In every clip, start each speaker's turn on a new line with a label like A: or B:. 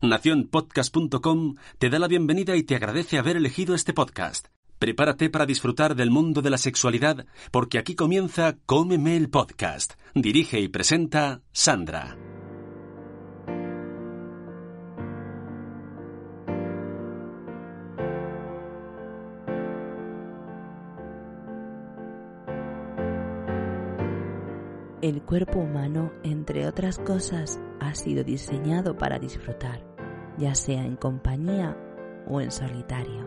A: Nacionpodcast.com te da la bienvenida y te agradece haber elegido este podcast. Prepárate para disfrutar del mundo de la sexualidad, porque aquí comienza Cómeme el Podcast. Dirige y presenta Sandra.
B: El cuerpo humano, entre otras cosas, ha sido diseñado para disfrutar, ya sea en compañía o en solitario.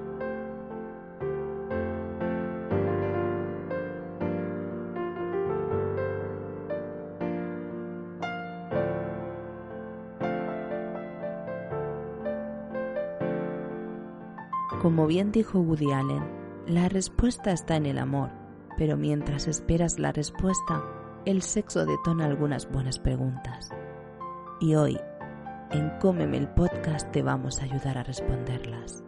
B: Como bien dijo Woody Allen, la respuesta está en el amor, pero mientras esperas la respuesta, el sexo detona algunas buenas preguntas. Y hoy, en Cómeme el Podcast, te vamos a ayudar a responderlas.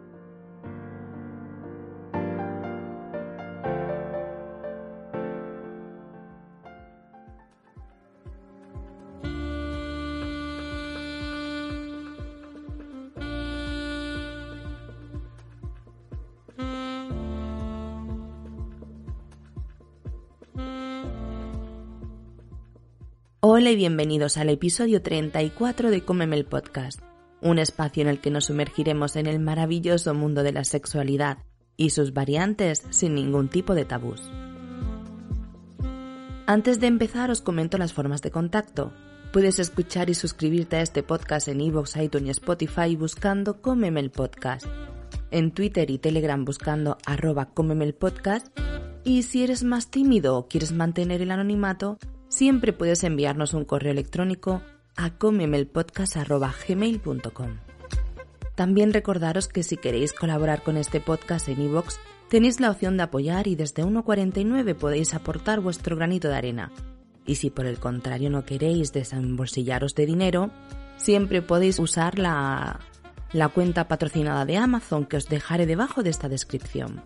B: Hola y bienvenidos al episodio 34 de Cómeme el Podcast, un espacio en el que nos sumergiremos en el maravilloso mundo de la sexualidad y sus variantes sin ningún tipo de tabús. Antes de empezar os comento las formas de contacto. Puedes escuchar y suscribirte a este podcast en iVoox, iTunes y Spotify buscando Cómeme el Podcast, en Twitter y Telegram buscando @CómemeElPodcast, y si eres más tímido o quieres mantener el anonimato, siempre puedes enviarnos un correo electrónico a comemelpodcast@gmail.com. También recordaros que si queréis colaborar con este podcast en iVoox, tenéis la opción de apoyar y desde 1,49 podéis aportar vuestro granito de arena. Y si por el contrario no queréis desembolsillaros de dinero, siempre podéis usar la cuenta patrocinada de Amazon que os dejaré debajo de esta descripción.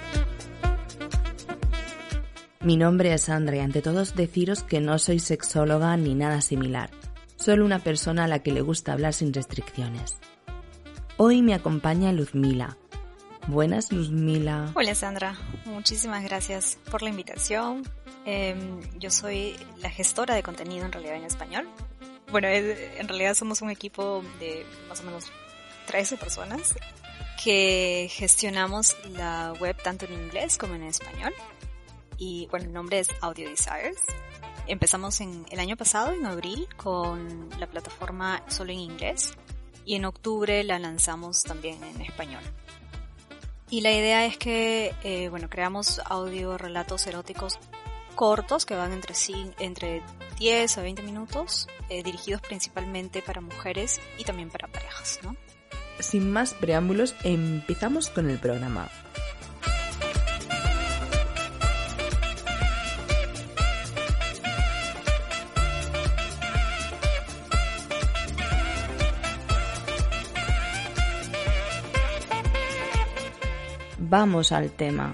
B: Mi nombre es Sandra y ante todo deciros que no soy sexóloga ni nada similar, solo una persona a la que le gusta hablar sin restricciones. Hoy me acompaña Luzmila. Buenas, Luzmila.
C: Hola Sandra, muchísimas gracias por la invitación. Yo soy la gestora de contenido en realidad en español. Bueno, en realidad somos un equipo de más o menos 13 personas que gestionamos la web tanto en inglés como en español. Y bueno, el nombre es Audio Desires. Empezamos el año pasado, en abril, con la plataforma solo en inglés y en octubre la lanzamos también en español. Y la idea es que, creamos audio relatos eróticos cortos que van entre 10 a 20 minutos, dirigidos principalmente para mujeres y también para parejas, ¿no?
B: Sin más preámbulos, empezamos con el programa. Vamos al tema.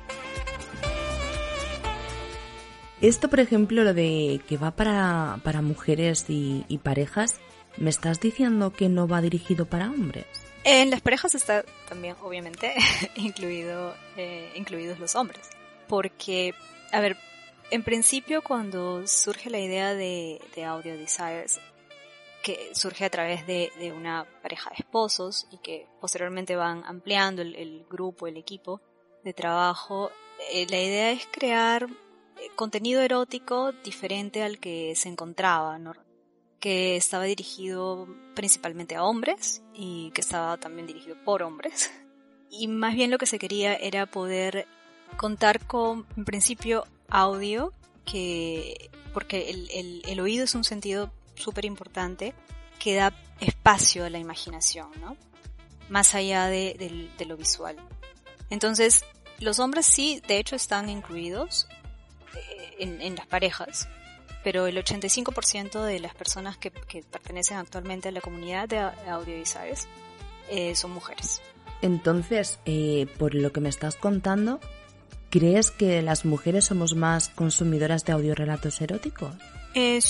B: Esto, por ejemplo, lo de que va para mujeres y parejas, ¿me estás diciendo que no va dirigido para hombres?
C: En las parejas está también, obviamente, incluidos los hombres. Porque, a ver, en principio cuando surge la idea de Audio Desires, que surge a través de una pareja de esposos y que posteriormente van ampliando el grupo, el equipo de trabajo, la idea es crear contenido erótico diferente al que se encontraba, ¿no? Que estaba dirigido principalmente a hombres y que estaba también dirigido por hombres. Y más bien lo que se quería era poder contar con, en principio, audio, porque el oído es un sentido súper importante que da espacio a la imaginación, ¿no? Más allá de lo visual. Entonces, los hombres sí, de hecho, están incluidos en las parejas, pero el 85% de las personas que pertenecen actualmente a la comunidad de Audio Desires son mujeres.
B: Entonces, por lo que me estás contando, ¿crees que las mujeres somos más consumidoras de audiorelatos eróticos?
C: Sí,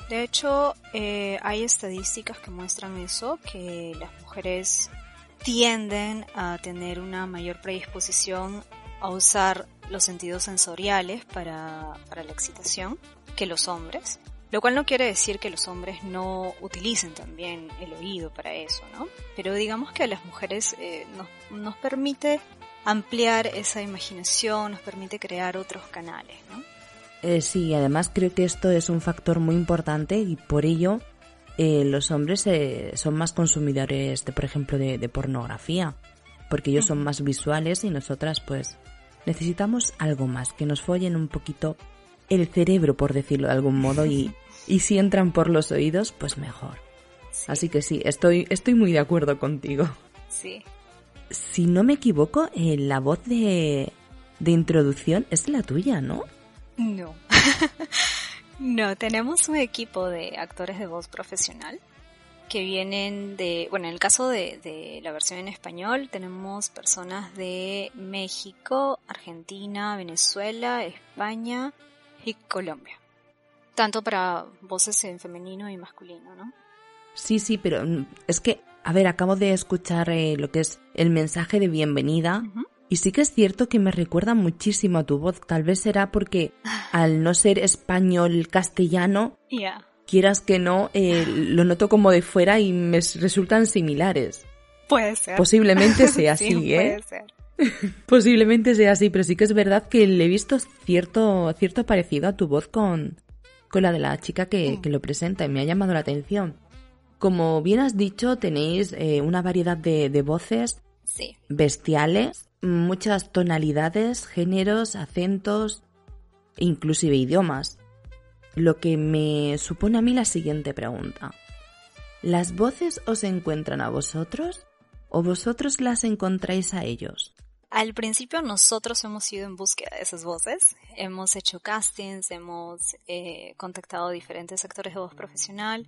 C: De hecho, hay estadísticas que muestran eso, que las mujeres tienden a tener una mayor predisposición a usar los sentidos sensoriales para la excitación que los hombres, lo cual no quiere decir que los hombres no utilicen también el oído para eso, ¿no? Pero digamos que a las mujeres nos permite ampliar esa imaginación, nos permite crear otros canales, ¿no?
B: Sí, además creo que esto es un factor muy importante y por ello los hombres son más consumidores, por ejemplo, de pornografía, porque ellos son más visuales y nosotras pues necesitamos algo más, que nos follen un poquito el cerebro, por decirlo de algún modo, y si entran por los oídos, pues mejor. Sí. Así que sí, estoy muy de acuerdo contigo.
C: Sí.
B: Si no me equivoco, la voz de introducción es la tuya, ¿no?
C: No. No, tenemos un equipo de actores de voz profesional que vienen en el caso de la versión en español, tenemos personas de México, Argentina, Venezuela, España y Colombia. Tanto para voces en femenino y masculino, ¿no?
B: Sí, pero es que, a ver, acabo de escuchar lo que es el mensaje de bienvenida. Uh-huh. Y sí que es cierto que me recuerda muchísimo a tu voz. Tal vez será porque al no ser español castellano, quieras que no, lo noto como de fuera y me resultan similares.
C: Puede ser.
B: Posiblemente sea así,
C: sí, puede ser.
B: Posiblemente sea así, pero sí que es verdad que le he visto cierto parecido a tu voz con la de la chica que lo presenta y me ha llamado la atención. Como bien has dicho, tenéis una variedad de voces bestiales. Muchas tonalidades, géneros, acentos, inclusive idiomas. Lo que me supone a mí la siguiente pregunta. ¿Las voces os encuentran a vosotros o vosotros las encontráis a ellos?
C: Al principio nosotros hemos ido en búsqueda de esas voces. Hemos hecho castings, hemos contactado a diferentes actores de voz profesional.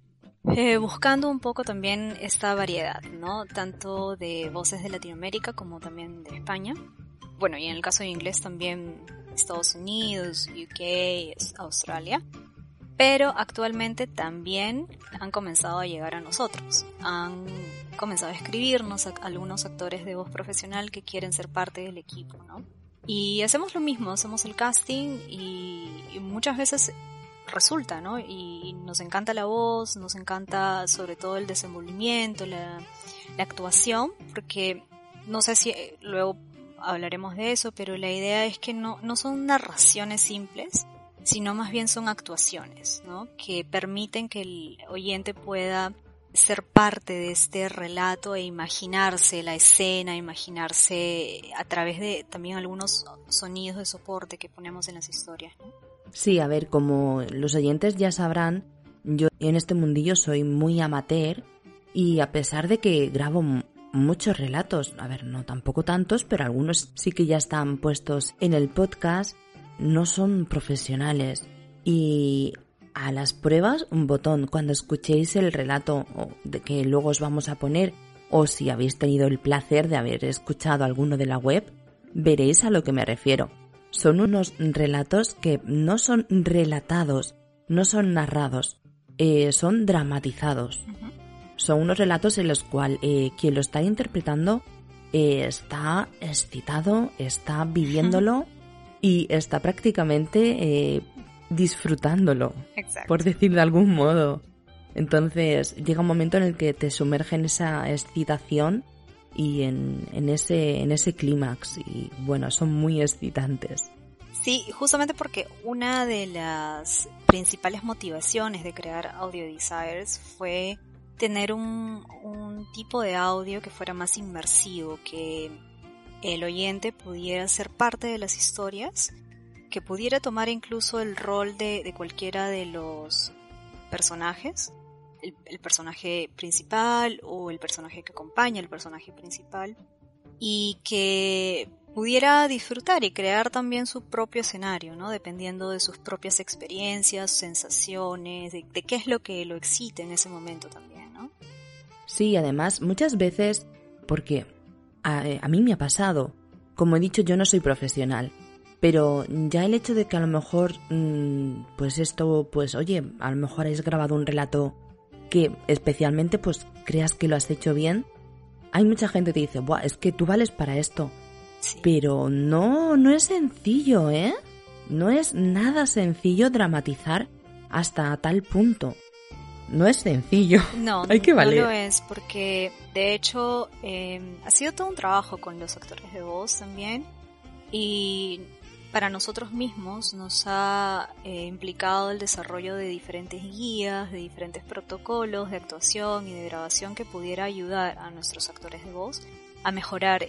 C: Buscando un poco también esta variedad, ¿no? Tanto de voces de Latinoamérica como también de España. Bueno, y en el caso de inglés también Estados Unidos, UK, Australia. Pero actualmente también han comenzado a llegar a nosotros. Han comenzado a escribirnos algunos actores de voz profesional que quieren ser parte del equipo, ¿no? Y hacemos lo mismo, hacemos el casting y muchas veces resulta, ¿no? Y nos encanta la voz, nos encanta sobre todo el desenvolvimiento, la actuación, porque no sé si luego hablaremos de eso, pero la idea es que no son narraciones simples, sino más bien son actuaciones, ¿no? Que permiten que el oyente pueda ser parte de este relato e imaginarse la escena, imaginarse a través de también algunos sonidos de soporte que ponemos en las historias, ¿no?
B: Sí, a ver, como los oyentes ya sabrán, yo en este mundillo soy muy amateur y a pesar de que grabo muchos relatos, a ver, no tampoco tantos, pero algunos sí que ya están puestos en el podcast, no son profesionales. Y a las pruebas, un botón, cuando escuchéis el relato de que luego os vamos a poner, o si habéis tenido el placer de haber escuchado alguno de la web, veréis a lo que me refiero. Son unos relatos que no son relatados, no son narrados, son dramatizados. Uh-huh. Son unos relatos en los cuales quien lo está interpretando está excitado, está viviéndolo uh-huh. y está prácticamente disfrutándolo, exacto. Por decir de algún modo. Entonces llega un momento en el que te sumerge en esa excitación y en ese clímax, y bueno, son muy excitantes.
C: Sí, justamente porque una de las principales motivaciones de crear Audio Desires fue tener un tipo de audio que fuera más inmersivo, que el oyente pudiera ser parte de las historias, que pudiera tomar incluso el rol de cualquiera de los personajes, el personaje principal o el personaje que acompaña al personaje principal, y que pudiera disfrutar y crear también su propio escenario, ¿no? Dependiendo de sus propias experiencias, sensaciones, de qué es lo que lo excita en ese momento también, ¿no?
B: Sí, además muchas veces, porque a mí me ha pasado, como he dicho, yo no soy profesional, Pero ya el hecho de que a lo mejor, pues esto, pues oye, a lo mejor has grabado un relato que especialmente pues creas que lo has hecho bien, hay mucha gente que dice, buah, es que tú vales para esto.
C: Sí.
B: Pero no es sencillo, ¿eh? No es nada sencillo dramatizar hasta tal punto. No es sencillo.
C: No,
B: hay que valer.
C: No lo es, porque de hecho ha sido todo un trabajo con los actores de voz también, y para nosotros mismos nos ha implicado el desarrollo de diferentes guías, de diferentes protocolos de actuación y de grabación que pudiera ayudar a nuestros actores de voz a mejorar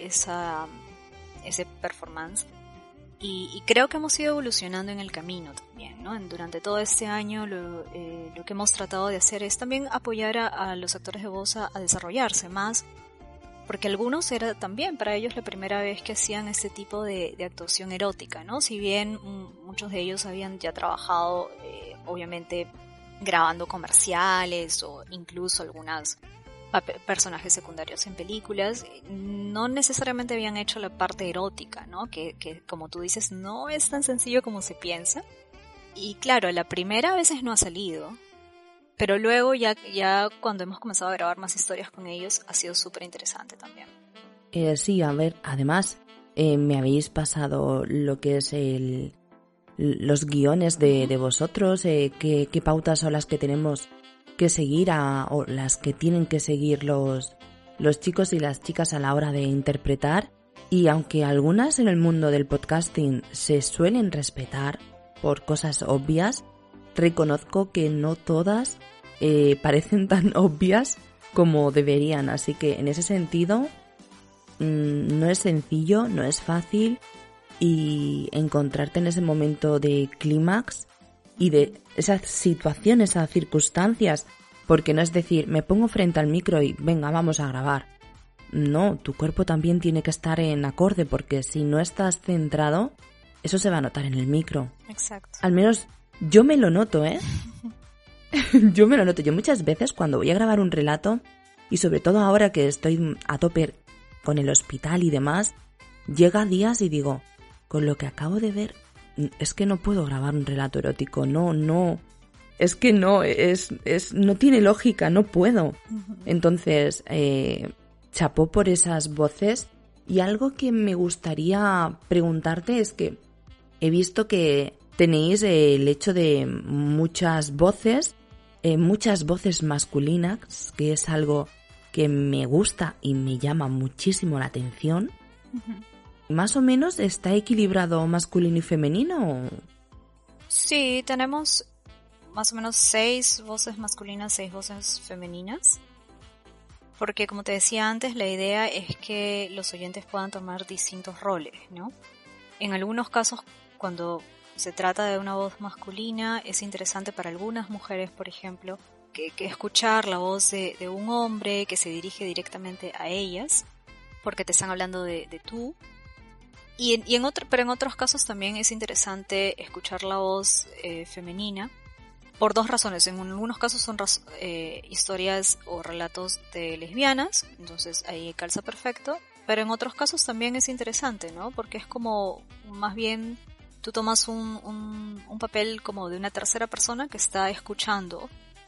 C: ese performance. Y creo que hemos ido evolucionando en el camino también, ¿no? Durante todo este año lo que hemos tratado de hacer es también apoyar a los actores de voz a desarrollarse más, porque algunos era también para ellos la primera vez que hacían este tipo de actuación erótica, ¿no? Si bien muchos de ellos habían ya trabajado, obviamente, grabando comerciales o incluso algunas personajes secundarios en películas, no necesariamente habían hecho la parte erótica, ¿no? Que como tú dices, no es tan sencillo como se piensa. Y claro, la primera a veces no ha salido, pero luego ya cuando hemos comenzado a grabar más historias con ellos ha sido súper interesante también.
B: Sí, a ver, además me habéis pasado lo que es los guiones de vosotros, qué pautas son las que tenemos que seguir o las que tienen que seguir los chicos y las chicas a la hora de interpretar, y aunque algunas en el mundo del podcasting se suelen respetar por cosas obvias, reconozco que no todas parecen tan obvias como deberían, así que en ese sentido no es sencillo, no es fácil, y encontrarte en ese momento de clímax y de esas situaciones, esas circunstancias, porque no es decir, me pongo frente al micro y venga, vamos a grabar. No, tu cuerpo también tiene que estar en acorde, porque si no estás centrado, eso se va a notar en el micro.
C: Exacto.
B: Al menos yo me lo noto, ¿eh? Yo me lo noto. Yo muchas veces cuando voy a grabar un relato, y sobre todo ahora que estoy a tope con el hospital y demás, llega días y digo, con lo que acabo de ver, es que no puedo grabar un relato erótico, no, es que no, no tiene lógica, no puedo. Entonces, chapó por esas voces. Y algo que me gustaría preguntarte es que he visto que tenéis el hecho de muchas voces masculinas, que es algo que me gusta y me llama muchísimo la atención. ¿Más o menos está equilibrado masculino y femenino?
C: Sí, tenemos más o menos 6 voces masculinas, 6 voces femeninas. Porque como te decía antes, la idea es que los oyentes puedan tomar distintos roles, ¿no? En algunos casos, cuando se trata de una voz masculina, es interesante para algunas mujeres, por ejemplo, que escuchar la voz de un hombre que se dirige directamente a ellas, porque te están hablando de tú. Pero en otros casos también es interesante escuchar la voz femenina por 2 razones. En algunos casos son historias o relatos de lesbianas, entonces ahí calza perfecto, pero en otros casos también es interesante, ¿no? Porque es como más bien tú tomas un papel como de una tercera persona que está escuchando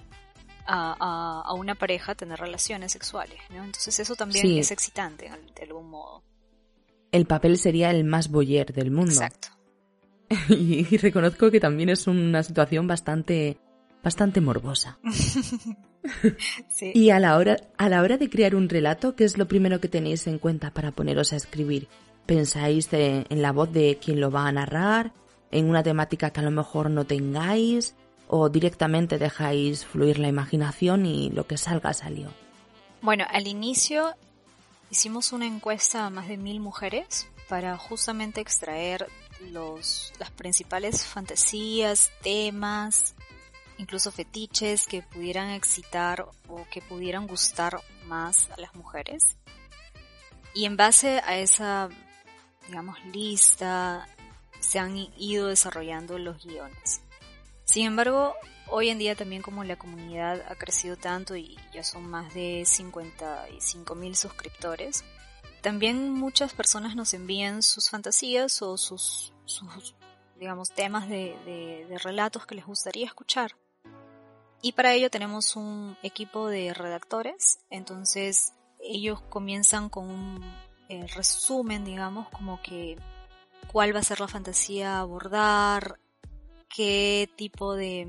C: a una pareja tener relaciones sexuales, ¿no? Entonces eso también es excitante de algún modo.
B: El papel sería el más voyeur del mundo.
C: Exacto.
B: Y reconozco que también es una situación bastante morbosa.
C: Sí.
B: Y a la hora de crear un relato, ¿qué es lo primero que tenéis en cuenta para poneros a escribir? ¿Pensáis en la voz de quien lo va a narrar? ¿En una temática que a lo mejor no tengáis? ¿O directamente dejáis fluir la imaginación y lo que salga salió?
C: Bueno, al inicio hicimos una encuesta a más de 1000 mujeres para justamente extraer las principales fantasías, temas, incluso fetiches que pudieran excitar o que pudieran gustar más a las mujeres. Y en base a esa, digamos, lista, se han ido desarrollando los guiones. Sin embargo, hoy en día también como la comunidad ha crecido tanto y ya son más de 55,000 suscriptores, también muchas personas nos envían sus fantasías o sus sus digamos, temas de relatos que les gustaría escuchar. Y para ello tenemos un equipo de redactores, entonces ellos comienzan con un resumen, digamos, como que cuál va a ser la fantasía a abordar, qué tipo de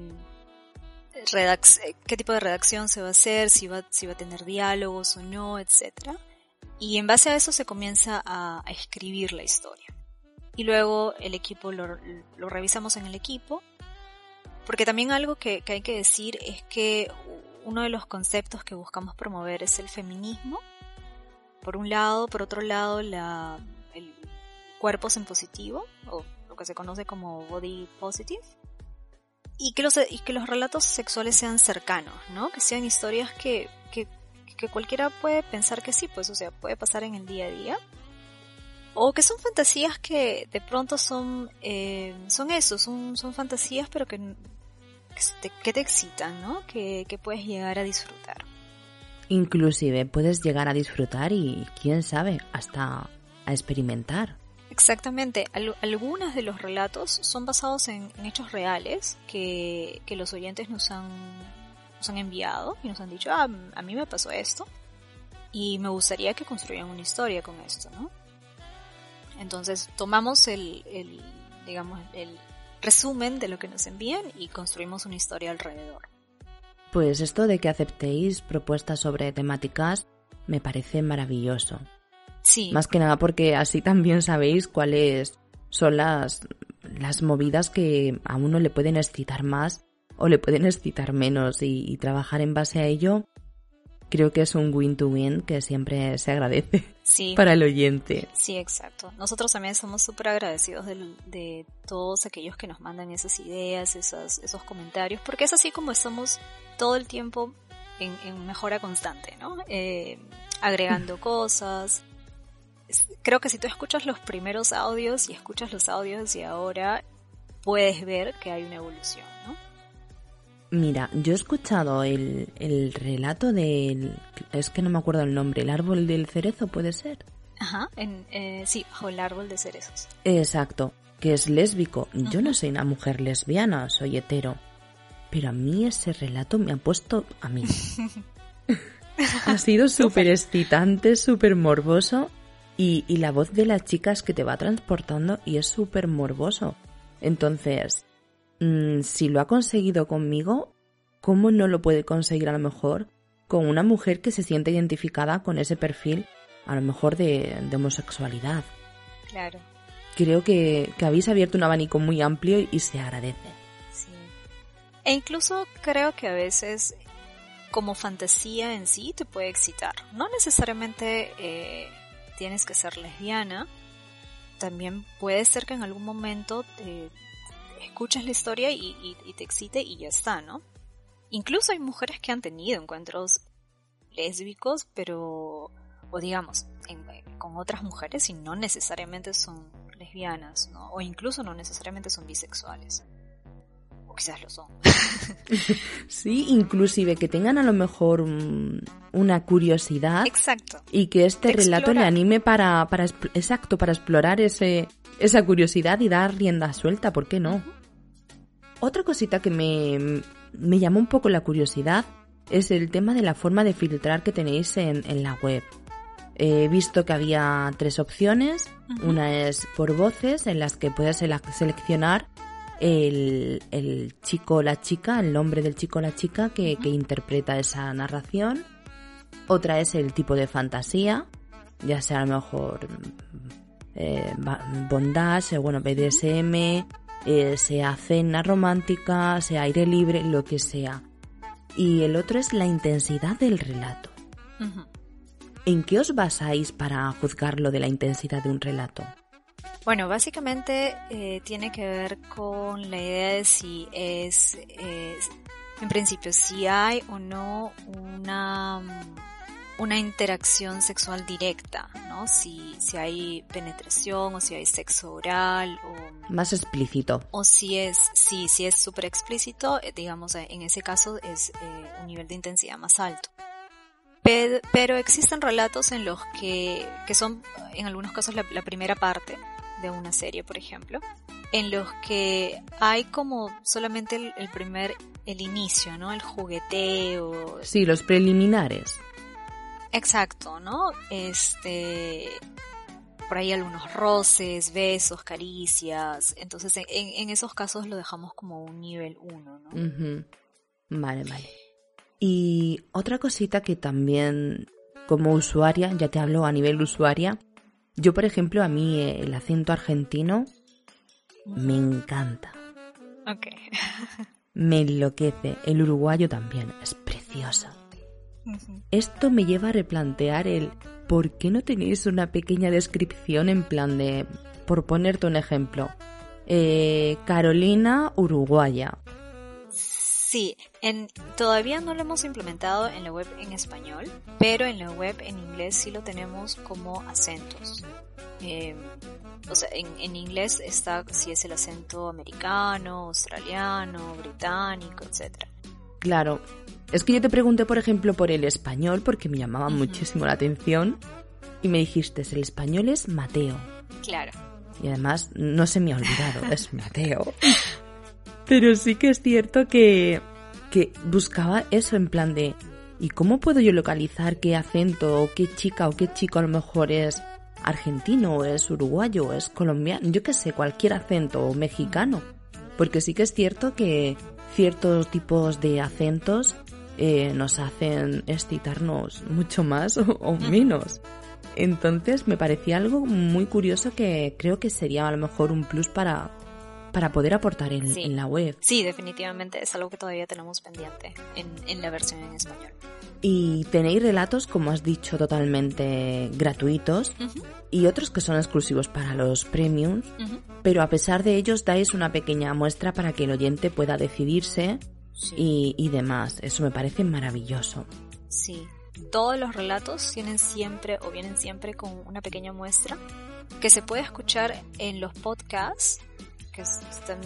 C: redacción se va a hacer, si va a tener diálogos o no, etc. Y en base a eso se comienza a escribir la historia. Y luego el equipo lo revisamos en el equipo, porque también algo que hay que decir es que uno de los conceptos que buscamos promover es el feminismo, por un lado, por otro lado el cuerpo positivo, o lo que se conoce como body positive, y que los relatos sexuales sean cercanos, ¿no? Que sean historias que cualquiera puede pensar que sí, pues, o sea, puede pasar en el día a día, o que son fantasías que de pronto son fantasías, pero que te excitan, ¿no? Que puedes llegar a disfrutar.
B: Inclusive puedes llegar a disfrutar y, quién sabe, hasta a experimentar.
C: Exactamente. Algunos de los relatos son basados en hechos reales que los oyentes nos han enviado y nos han dicho, a mí me pasó esto y me gustaría que construyan una historia con esto, ¿no? Entonces tomamos el resumen de lo que nos envían y construimos una historia alrededor.
B: Pues esto de que aceptéis propuestas sobre temáticas me parece maravilloso.
C: Sí.
B: Más que nada porque así también sabéis cuáles son las movidas que a uno le pueden excitar más o le pueden excitar menos, y trabajar en base a ello creo que es un win-to-win que siempre se agradece, sí, para el oyente.
C: Sí, exacto. Nosotros también somos súper agradecidos de todos aquellos que nos mandan esas ideas, esos comentarios, porque es así como estamos todo el tiempo en mejora constante, ¿no? Agregando cosas. Creo que si tú escuchas los primeros audios y escuchas los audios de ahora, puedes ver que hay una evolución, ¿no?
B: Mira, yo he escuchado el relato es que no me acuerdo el nombre, el árbol del cerezo, ¿puede ser?
C: Ajá, sí, bajo el árbol de cerezos.
B: Exacto, que es lésbico. Yo no soy una mujer lesbiana, soy hetero, pero a mí ese relato me ha puesto a mí. Ha sido súper excitante, súper morboso, y la voz de la chica es que te va transportando y es súper morboso. Entonces, si lo ha conseguido conmigo, ¿cómo no lo puede conseguir a lo mejor con una mujer que se siente identificada con ese perfil, a lo mejor de homosexualidad?
C: Claro.
B: Creo que habéis abierto un abanico muy amplio y se agradece.
C: Sí. E incluso creo que a veces, como fantasía en sí, te puede excitar. No necesariamente tienes que ser lesbiana. También puede ser que en algún momento escuchas la historia y te excite y ya está, ¿no? Incluso hay mujeres que han tenido encuentros lésbicos, pero, o digamos, con otras mujeres y no necesariamente son lesbianas, ¿no? O incluso no necesariamente son bisexuales. O quizás lo son.
B: Sí, inclusive que tengan a lo mejor una curiosidad.
C: Exacto.
B: Y que este relato le anime para explorar esa curiosidad y dar rienda suelta, ¿por qué no? Otra cosita que me llamó un poco la curiosidad es el tema de la forma de filtrar que tenéis en la web. He visto que había 3 opciones. Una es por voces, en las que puedes seleccionar el chico o la chica, el nombre del chico o la chica que interpreta esa narración. Otra es el tipo de fantasía, ya sea a lo mejor bondage, BDSM, sea cena romántica, sea aire libre, lo que sea. Y el otro es la intensidad del relato. ¿En qué os basáis para juzgar lo de la intensidad de un relato?
C: Bueno, básicamente tiene que ver con la idea de si es, en principio, si hay o no una interacción sexual directa, ¿no? Si hay penetración o si hay sexo oral o
B: más explícito.
C: O si es súper explícito, digamos, en ese caso es un nivel de intensidad más alto. Pero existen relatos en los que son, en algunos casos, la primera parte, de una serie, por ejemplo, en los que hay como solamente el inicio, ¿no? El jugueteo.
B: Sí, los preliminares.
C: Exacto, ¿no? Por ahí algunos roces, besos, caricias. Entonces, en esos casos lo dejamos como un nivel 1, ¿no?
B: Uh-huh. Vale. Y otra cosita que también, como usuaria, ya te hablo a nivel usuaria, yo, por ejemplo, a mí el acento argentino me encanta.
C: Ok.
B: Me enloquece. El uruguayo también, es precioso.
C: Uh-huh.
B: Esto me lleva a replantear ¿por qué no tenéis una pequeña descripción en plan de, por ponerte un ejemplo, Carolina uruguaya?
C: Sí, todavía no lo hemos implementado en la web en español, pero en la web en inglés sí lo tenemos como acentos. O sea, en inglés está si es el acento americano, australiano, británico, etc.
B: Claro, es que yo te pregunté, por ejemplo, por el español porque me llamaba muchísimo la atención y me dijiste, el español es Mateo.
C: Claro.
B: Y además no se me ha olvidado, es Mateo. Pero sí que es cierto que buscaba eso en plan de ¿y cómo puedo yo localizar qué acento o qué chica o qué chico a lo mejor es argentino o es uruguayo o es colombiano? Yo qué sé, cualquier acento o mexicano. Porque sí que es cierto que ciertos tipos de acentos nos hacen excitarnos mucho más o menos. Entonces me parecía algo muy curioso que creo que sería a lo mejor un plus para poder aportar en la web.
C: Sí, definitivamente es algo que todavía tenemos pendiente en la versión en español.
B: Y tenéis relatos, como has dicho, totalmente gratuitos y otros que son exclusivos para los premiums, pero a pesar de ellos dais una pequeña muestra para que el oyente pueda decidirse y demás. Eso me parece maravilloso.
C: Sí, todos los relatos vienen siempre con una pequeña muestra que se puede escuchar en los podcasts, que están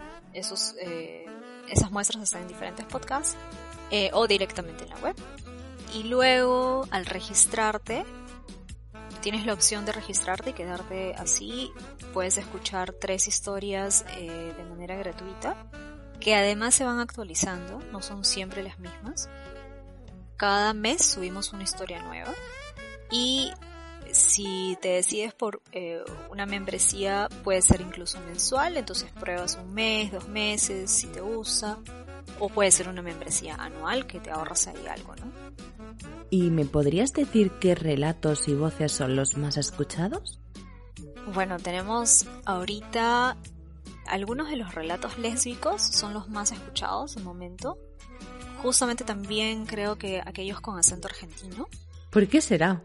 C: esas muestras están en diferentes podcasts o directamente en la web. Y luego al registrarte tienes la opción de registrarte y quedarte así. Puedes escuchar 3 historias de manera gratuita, que además se van actualizando, no son siempre las mismas. Cada mes subimos una historia nueva y si te decides por una membresía puede ser incluso mensual, entonces pruebas 1 mes, 2 meses si te gusta, o puede ser una membresía anual que te ahorras ahí algo, ¿no?
B: ¿Y me podrías decir qué relatos y voces son los más escuchados?
C: Bueno, tenemos ahorita algunos de los relatos lésbicos son los más escuchados de momento. Justamente también creo que aquellos con acento argentino.
B: ¿Por qué será?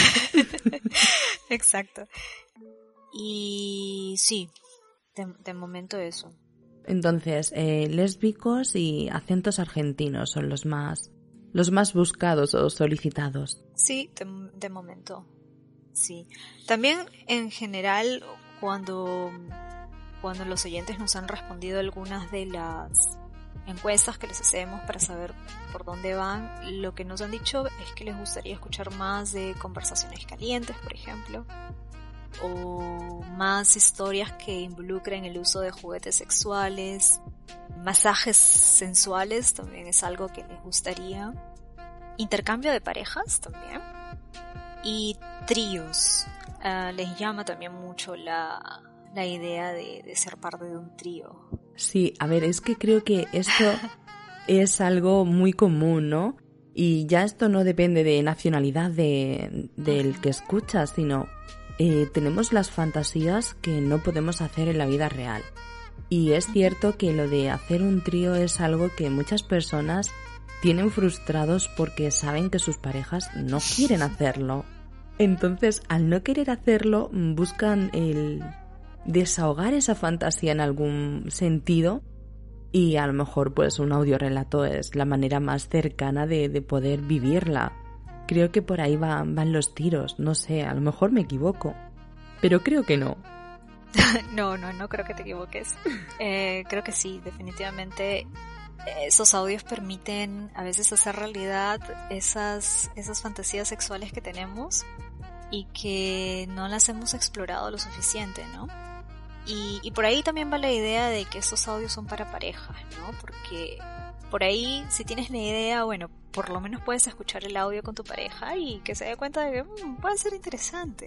C: Exacto. Y sí, de momento eso.
B: Entonces, lésbicos y acentos argentinos son los más buscados o solicitados.
C: Sí, de momento, sí. También en general, cuando los oyentes nos han respondido algunas de las encuestas que les hacemos para saber por dónde van, lo que nos han dicho es que les gustaría escuchar más de conversaciones calientes, por ejemplo, o más historias que involucren el uso de juguetes sexuales, masajes sensuales también es algo que les gustaría, intercambio de parejas también, y tríos. Les llama también mucho la idea de ser parte de un trío.
B: Sí, a ver, es que creo que esto es algo muy común, ¿no? Y ya esto no depende de nacionalidad del que escucha, sino tenemos las fantasías que no podemos hacer en la vida real. Y es cierto que lo de hacer un trío es algo que muchas personas tienen frustrados porque saben que sus parejas no quieren hacerlo. Entonces, al no querer hacerlo, buscan el desahogar esa fantasía en algún sentido y a lo mejor pues un audiorelato es la manera más cercana de poder vivirla. Creo que por ahí van los tiros, no sé, a lo mejor me equivoco, pero creo que no.
C: No creo que te equivoques. Creo que sí, definitivamente esos audios permiten a veces hacer realidad esas fantasías sexuales que tenemos y que no las hemos explorado lo suficiente, ¿no? Y por ahí también va la idea de que estos audios son para parejas, ¿no? Porque por ahí, si tienes la idea, bueno, por lo menos puedes escuchar el audio con tu pareja y que se dé cuenta de que puede ser interesante.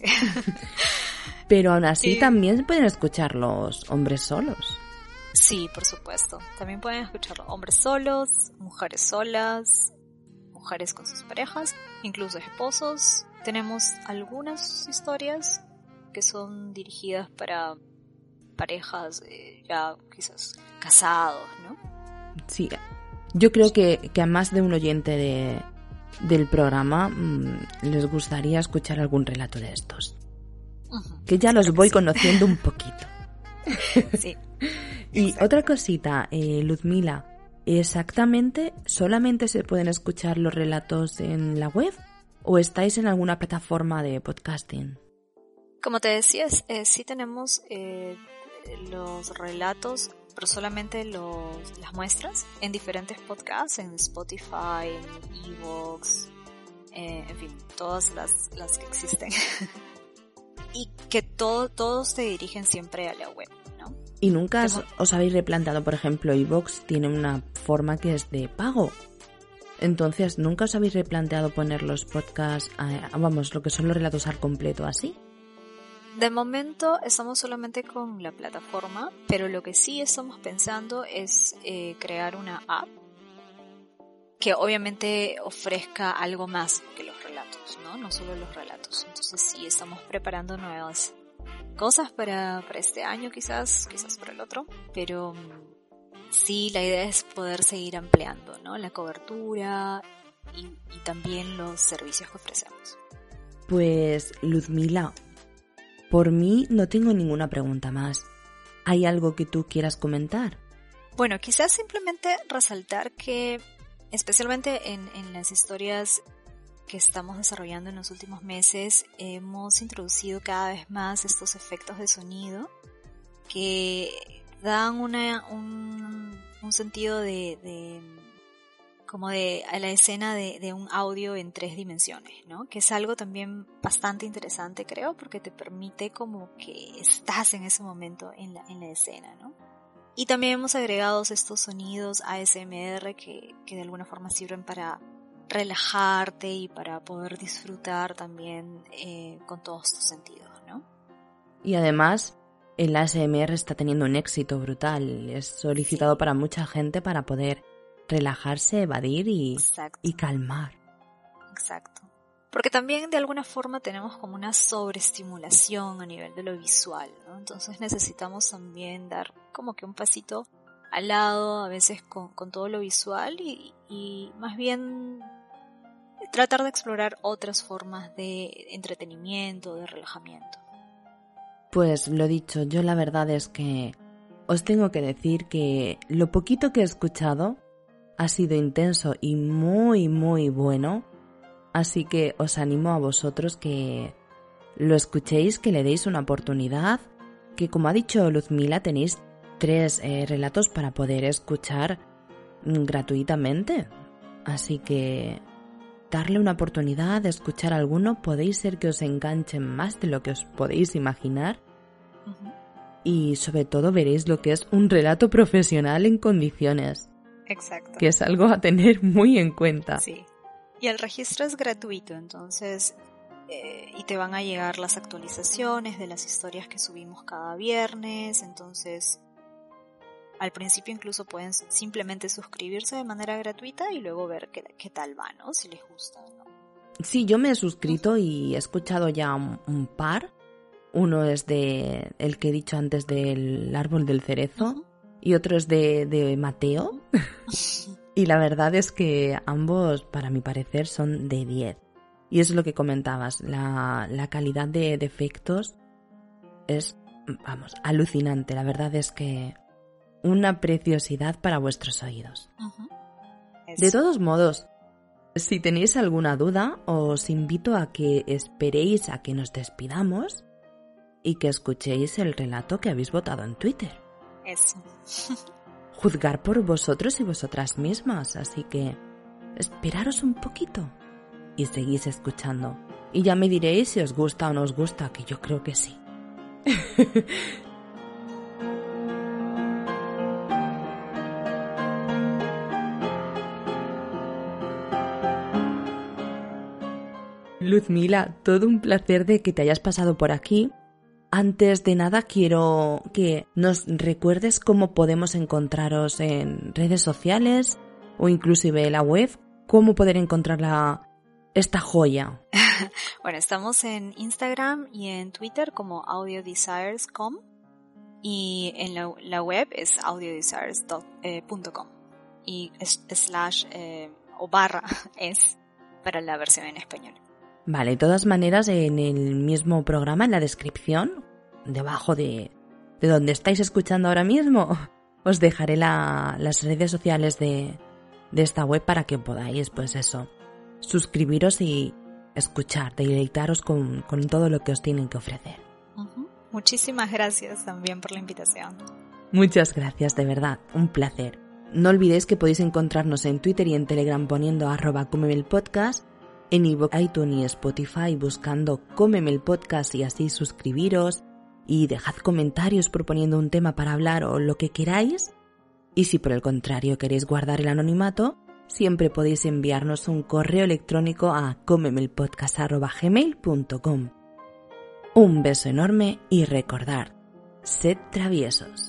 B: Pero aún así también pueden escuchar los hombres solos.
C: Sí, por supuesto. También pueden escucharlo hombres solos, mujeres solas, mujeres con sus parejas, incluso esposos. Tenemos algunas historias que son dirigidas para parejas ya quizás casados, ¿no?
B: Sí, yo creo que a más de un oyente del programa les gustaría escuchar algún relato de estos. Uh-huh. Que ya los voy conociendo un poquito.
C: Sí.
B: Y exacto. Otra cosita, Luzmila, ¿exactamente solamente se pueden escuchar los relatos en la web o estáis en alguna plataforma de podcasting?
C: Como te decía, sí tenemos los relatos, pero solamente las muestras en diferentes podcasts, en Spotify, en iVoox, en fin, todas las que existen. Y que todos te dirigen siempre a la web, ¿no?
B: ¿Y nunca os habéis replanteado, por ejemplo, iVoox tiene una forma que es de pago? Entonces, ¿nunca os habéis replanteado poner los podcasts, lo que son los relatos al completo así?
C: De momento estamos solamente con la plataforma, pero lo que sí estamos pensando es crear una app que obviamente ofrezca algo más que los relatos, ¿no? No solo los relatos. Entonces sí estamos preparando nuevas cosas para este año quizás para el otro, pero sí la idea es poder seguir ampliando, ¿no? La cobertura y también los servicios que ofrecemos.
B: Pues Luzmila, por mí no tengo ninguna pregunta más. ¿Hay algo que tú quieras comentar?
C: Bueno, quizás simplemente resaltar que, especialmente en las historias que estamos desarrollando en los últimos meses, hemos introducido cada vez más estos efectos de sonido que dan un sentido como a la escena de un audio en 3 dimensiones, ¿no? Que es algo también bastante interesante, creo, porque te permite como que estás en ese momento en la escena, ¿no? Y también hemos agregado estos sonidos ASMR que de alguna forma sirven para relajarte y para poder disfrutar también con todos tus sentidos, ¿no?
B: Y además, el ASMR está teniendo un éxito brutal. Es solicitado para mucha gente para poder relajarse, evadir y calmar.
C: Exacto. Porque también de alguna forma tenemos como una sobreestimulación a nivel de lo visual, ¿no? Entonces necesitamos también dar como que un pasito al lado a veces con todo lo visual y más bien tratar de explorar otras formas de entretenimiento, de relajamiento.
B: Pues lo dicho, yo la verdad es que os tengo que decir que lo poquito que he escuchado ha sido intenso y muy, muy bueno, así que os animo a vosotros que lo escuchéis, que le deis una oportunidad, que como ha dicho Luzmila tenéis 3 relatos para poder escuchar gratuitamente, así que darle una oportunidad de escuchar alguno, podéis ser que os enganchen más de lo que os podéis imaginar. Uh-huh. Y sobre todo veréis lo que es un relato profesional en condiciones.
C: Exacto.
B: Que es algo a tener muy en cuenta.
C: Sí. Y el registro es gratuito, entonces y te van a llegar las actualizaciones de las historias que subimos cada viernes, entonces al principio incluso pueden simplemente suscribirse de manera gratuita y luego ver qué tal va, ¿no? Si les gusta, ¿no?
B: Sí, yo me he suscrito y he escuchado ya un par. Uno es de el que he dicho antes del árbol del cerezo. Uh-huh. Y otro es de Mateo. Y la verdad es que ambos, para mi parecer, son de 10. Y es lo que comentabas, la calidad de efectos es, alucinante. La verdad es que una preciosidad para vuestros oídos.
C: Uh-huh.
B: De todos modos, si tenéis alguna duda, os invito a que esperéis a que nos despidamos y que escuchéis el relato que habéis votado en Twitter.
C: Eso.
B: Juzgar por vosotros y vosotras mismas, así que esperaros un poquito y seguís escuchando y ya me diréis si os gusta o no os gusta, que yo creo que sí. Luzmila, todo un placer de que te hayas pasado por aquí. Antes de nada quiero que nos recuerdes cómo podemos encontraros en redes sociales o inclusive la web, cómo poder encontrar esta joya.
C: Bueno, estamos en Instagram y en Twitter como audiodesires.com y en la web es audiodesires.com y / barra es para la versión en español.
B: Vale, de todas maneras, en el mismo programa, en la descripción, debajo de donde estáis escuchando ahora mismo, os dejaré las redes sociales de esta web para que podáis, pues eso, suscribiros y escuchar, deleitaros con todo lo que os tienen que ofrecer.
C: Uh-huh. Muchísimas gracias también por la invitación.
B: Muchas gracias, de verdad, un placer. No olvidéis que podéis encontrarnos en Twitter y en Telegram poniendo @comemelpodcast, en iVoox, iTunes y Spotify buscando Cómeme el Podcast y así suscribiros y dejad comentarios proponiendo un tema para hablar o lo que queráis. Y si por el contrario queréis guardar el anonimato, siempre podéis enviarnos un correo electrónico a comemelpodcast@gmail.com. Un beso enorme y recordad, sed traviesos.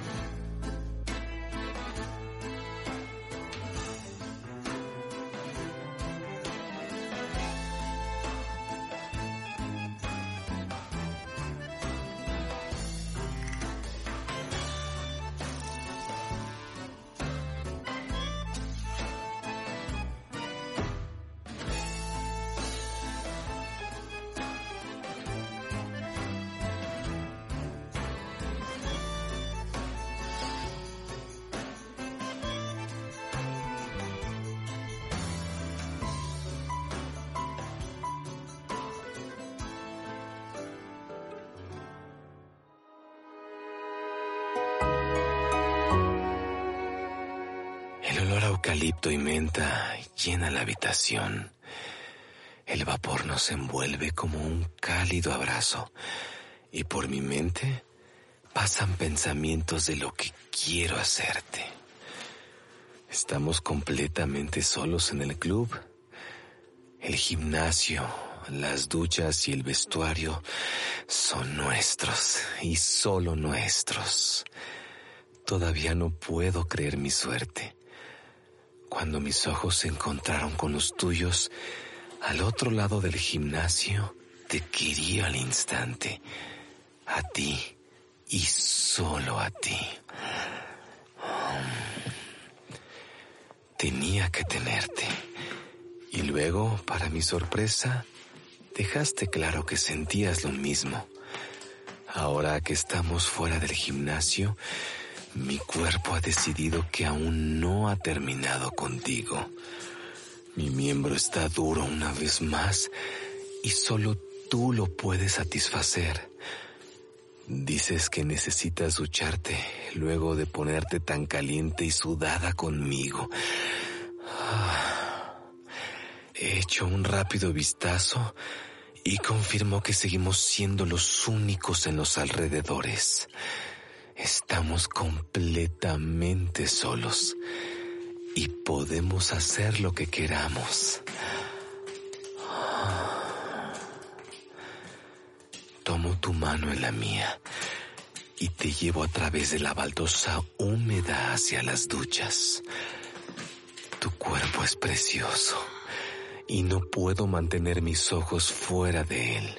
D: El olor a eucalipto y menta llena la habitación. El vapor nos envuelve como un cálido abrazo y por mi mente pasan pensamientos de lo que quiero hacerte. Estamos completamente solos en el club. El gimnasio, las duchas y el vestuario son nuestros y solo nuestros. Todavía no puedo creer mi suerte. Cuando mis ojos se encontraron con los tuyos, al otro lado del gimnasio, te quería al instante. A ti y solo a ti. Tenía que tenerte. Y luego, para mi sorpresa, dejaste claro que sentías lo mismo. Ahora que estamos fuera del gimnasio, mi cuerpo ha decidido que aún no ha terminado contigo. Mi miembro está duro una vez más y solo tú lo puedes satisfacer. Dices que necesitas ducharte luego de ponerte tan caliente y sudada conmigo. He hecho un rápido vistazo y confirmo que seguimos siendo los únicos en los alrededores. Estamos completamente solos y podemos hacer lo que queramos. Tomo tu mano en la mía y te llevo a través de la baldosa húmeda hacia las duchas. Tu cuerpo es precioso y no puedo mantener mis ojos fuera de él.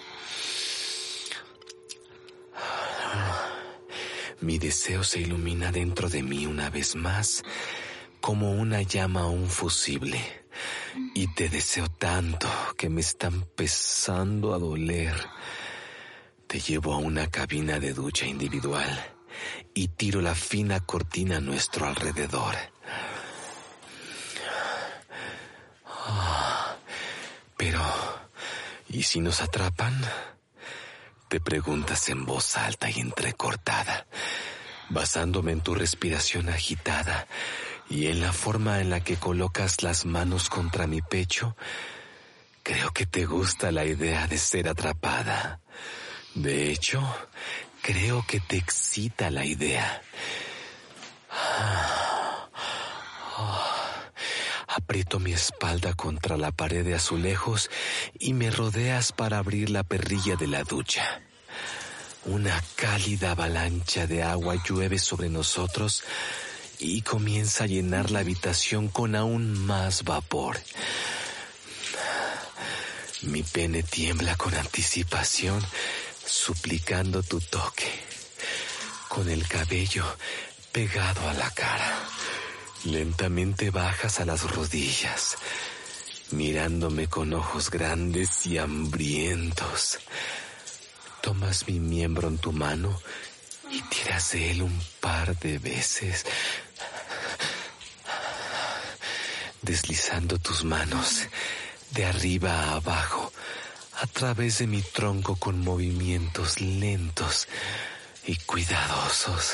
D: Mi deseo se ilumina dentro de mí una vez más, como una llama a un fusible. Y te deseo tanto que me está empezando a doler. Te llevo a una cabina de ducha individual y tiro la fina cortina a nuestro alrededor. Pero, ¿y si nos atrapan? Te preguntas en voz alta y entrecortada, basándome en tu respiración agitada y en la forma en la que colocas las manos contra mi pecho. Creo que te gusta la idea de ser atrapada. De hecho, creo que te excita la idea. Aprieto mi espalda contra la pared de azulejos y me rodeas para abrir la perrilla de la ducha. Una cálida avalancha de agua llueve sobre nosotros y comienza a llenar la habitación con aún más vapor. Mi pene tiembla con anticipación, suplicando tu toque. Con el cabello pegado a la cara, lentamente bajas a las rodillas, mirándome con ojos grandes y hambrientos. Tomas mi miembro en tu mano y tiras de él un par de veces, deslizando tus manos de arriba a abajo a través de mi tronco con movimientos lentos y cuidadosos.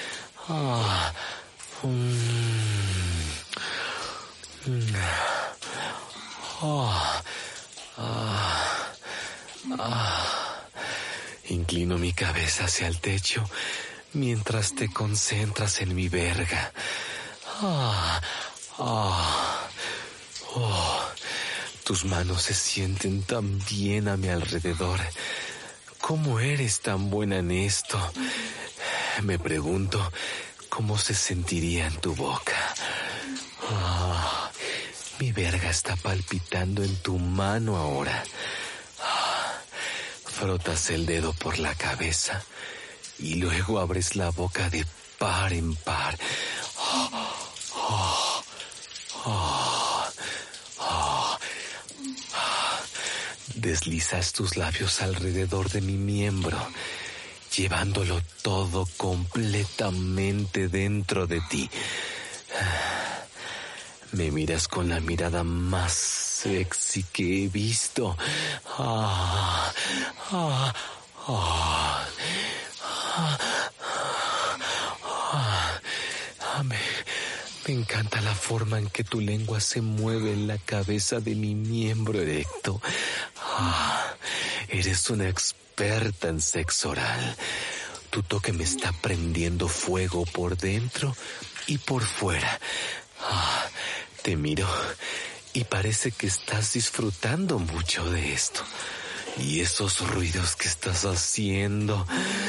D: Inclino mi cabeza hacia el techo mientras te concentras en mi verga. Tus manos se sienten tan bien a mi alrededor. ¿Cómo eres tan buena en esto? Me pregunto cómo se sentiría en tu boca. Mi verga está palpitando en tu mano ahora. Frotas el dedo por la cabeza y luego abres la boca de par en par. Deslizas tus labios alrededor de mi miembro, llevándolo todo completamente dentro de ti. Me miras con la mirada más sexy que he visto. Me encanta la forma en que tu lengua se mueve en la cabeza de mi miembro erecto. Eres una experta en sexo oral. Tu toque me está prendiendo fuego por dentro y por fuera. Te miro y parece que estás disfrutando mucho de esto. Y esos ruidos que estás haciendo.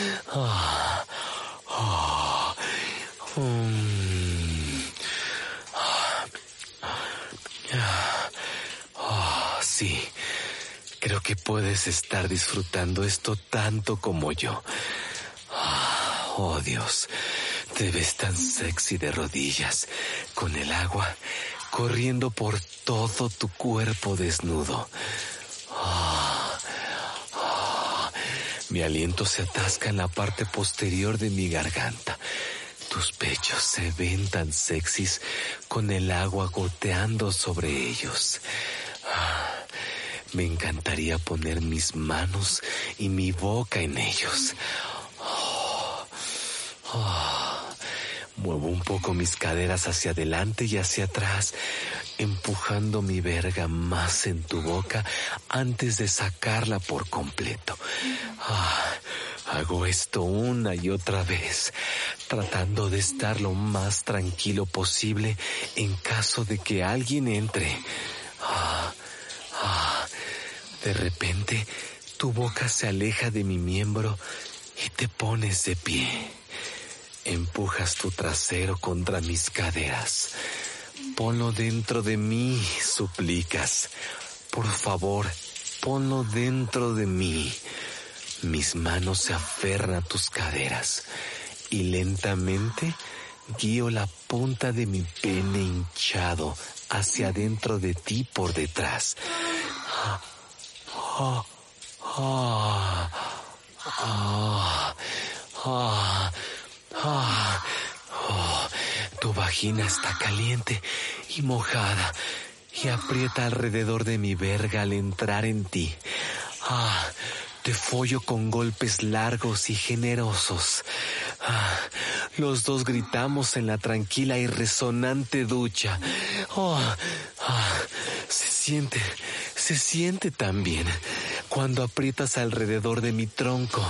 D: Sí, creo que puedes estar disfrutando esto tanto como yo. Oh, Dios, te ves tan sexy de rodillas, con el agua corriendo por todo tu cuerpo desnudo. Mi aliento se atasca en la parte posterior de mi garganta. Tus pechos se ven tan sexys con el agua goteando sobre ellos. Me encantaría poner mis manos y mi boca en ellos. Muevo un poco mis caderas hacia adelante y hacia atrás, empujando mi verga más en tu boca antes de sacarla por completo. Hago esto una y otra vez, tratando de estar lo más tranquilo posible en caso de que alguien entre. De repente, tu boca se aleja de mi miembro y te pones de pie. Empujas tu trasero contra mis caderas. Ponlo dentro de mí, suplicas. Por favor, ponlo dentro de mí. Mis manos se aferran a tus caderas y lentamente guío la punta de mi pene hinchado hacia adentro de ti por detrás. Tu vagina está caliente y mojada y aprieta alrededor de mi verga al entrar en ti. Te follo con golpes largos y generosos. Los dos gritamos en la tranquila y resonante ducha. Se se siente tan bien cuando aprietas alrededor de mi tronco.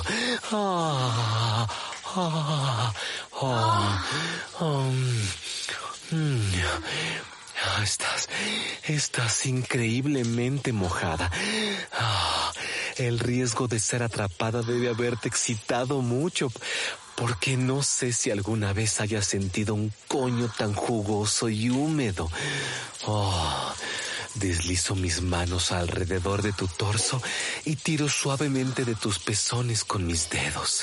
D: Estás increíblemente mojada. El riesgo de ser atrapada debe haberte excitado mucho, porque no sé si alguna vez hayas sentido un coño tan jugoso y húmedo. Deslizo mis manos alrededor de tu torso y tiro suavemente de tus pezones con mis dedos.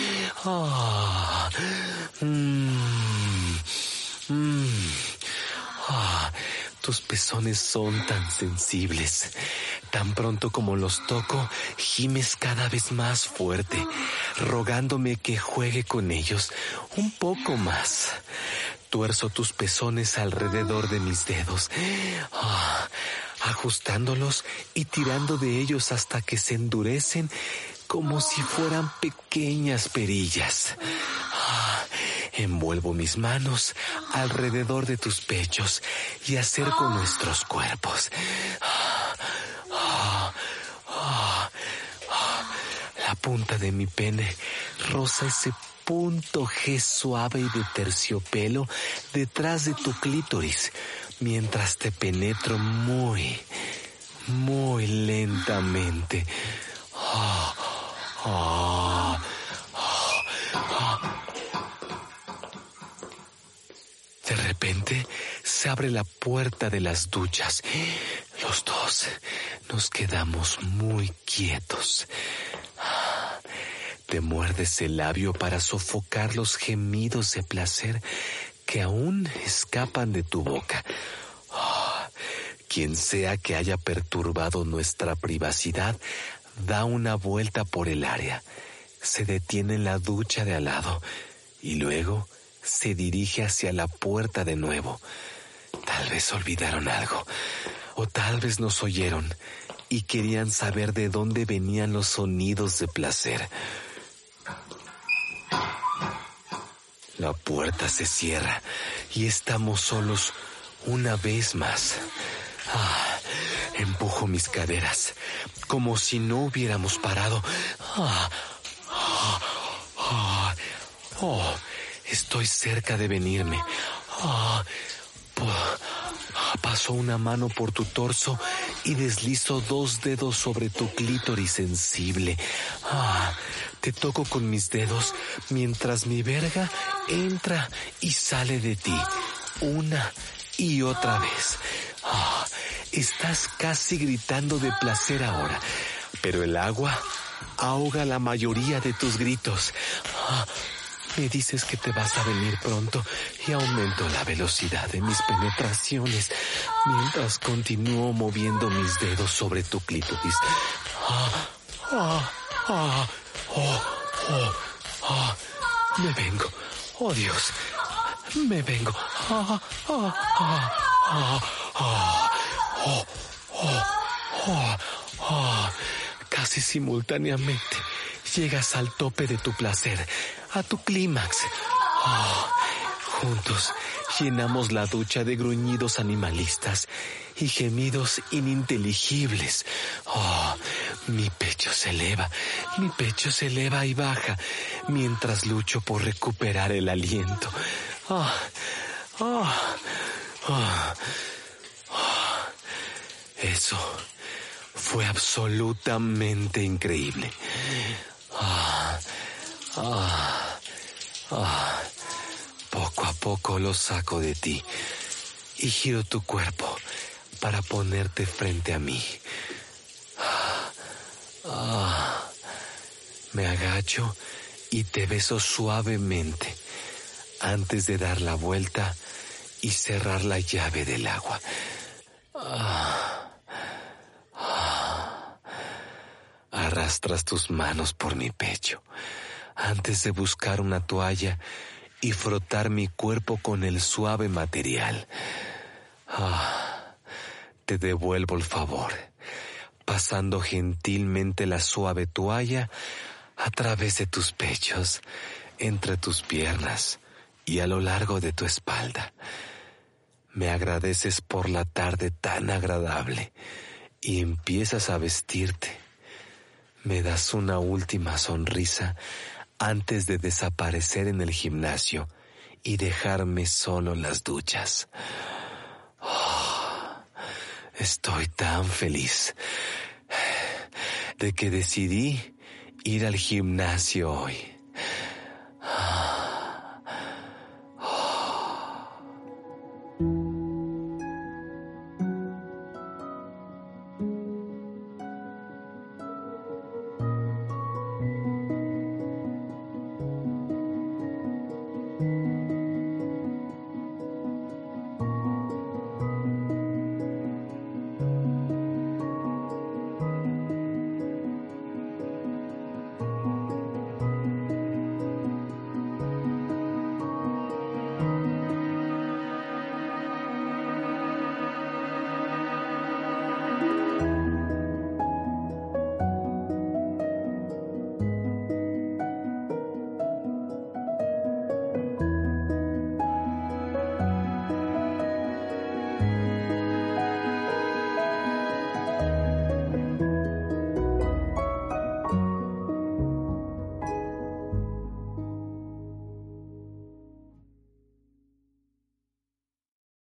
D: Tus pezones son tan sensibles. Tan pronto como los toco, gimes cada vez más fuerte, rogándome que juegue con ellos un poco más. Tuerzo tus pezones alrededor de mis dedos, ajustándolos y tirando de ellos hasta que se endurecen como si fueran pequeñas perillas. Envuelvo mis manos alrededor de tus pechos y acerco nuestros cuerpos. La punta de mi pene roza ese punto G suave y de terciopelo detrás de tu clítoris, mientras te penetro muy, muy lentamente. De repente se abre la puerta de las duchas. Los dos nos quedamos muy quietos. Te muerdes el labio para sofocar los gemidos de placer que aún escapan de tu boca. Quien sea que haya perturbado nuestra privacidad da una vuelta por el área, se detiene en la ducha de al lado y luego se dirige hacia la puerta de nuevo. Tal vez olvidaron algo, o tal vez nos oyeron y querían saber de dónde venían los sonidos de placer. La puerta se cierra y estamos solos una vez más. Empujo mis caderas como si no hubiéramos parado. Estoy cerca de venirme. Paso una mano por tu torso y deslizo 2 dedos sobre tu clítoris sensible. Te toco con mis dedos mientras mi verga entra y sale de ti una y otra vez. Estás casi gritando de placer ahora, pero el agua ahoga la mayoría de tus gritos. Me dices que te vas a venir pronto y aumento la velocidad de mis penetraciones mientras continúo moviendo mis dedos sobre tu clítoris. Me vengo. Oh, Dios. Me vengo. Casi simultáneamente llegas al tope de tu placer, a tu clímax. Juntos llenamos la ducha de gruñidos animalistas y gemidos ininteligibles. Mi pecho se eleva y baja mientras lucho por recuperar el aliento. Eso fue absolutamente increíble. Poco a poco lo saco de ti y giro tu cuerpo para ponerte frente a mí. Me agacho y te beso suavemente antes de dar la vuelta y cerrar la llave del agua. Arrastras tus manos por mi pecho antes de buscar una toalla y frotar mi cuerpo con el suave material. Te devuelvo el favor, pasando gentilmente la suave toalla a través de tus pechos, entre tus piernas y a lo largo de tu espalda. Me agradeces por la tarde tan agradable y empiezas a vestirte. Me das una última sonrisa antes de desaparecer en el gimnasio y dejarme solo en las duchas. Oh, estoy tan feliz de que decidí ir al gimnasio hoy.